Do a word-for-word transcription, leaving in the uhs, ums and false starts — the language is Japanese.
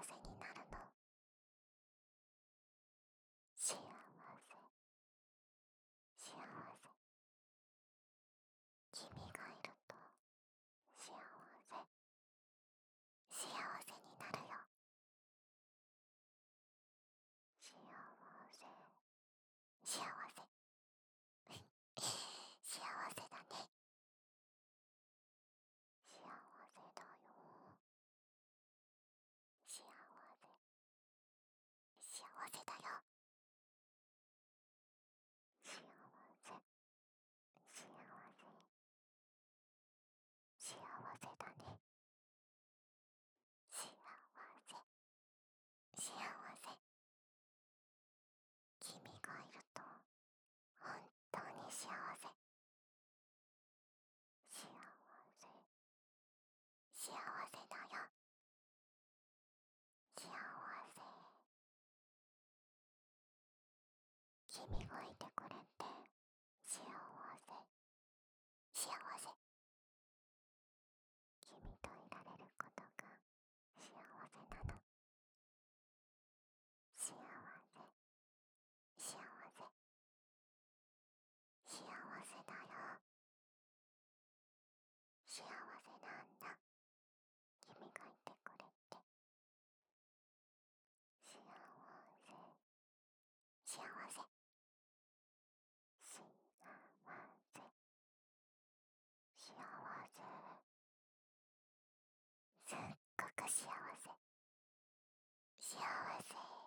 せになるの。幸せ、幸せ。君がいると幸せ、幸せになるよ。幸せ、幸せ。幸せだね。幸せだよ。幸せ、幸せだよ。幸せ、幸せ、幸せだね。幸せ、幸せ。君がいると本当に幸せ。幸せ、幸せだよ。幸せ。君がいてくれて幸せ、幸せ。君といられることが幸せなの。幸せ、幸せ、幸せだよ。幸せなんだ。君がいてくれて。幸せ、幸せ、幸せ、幸せ。すっごく幸せ、幸せ。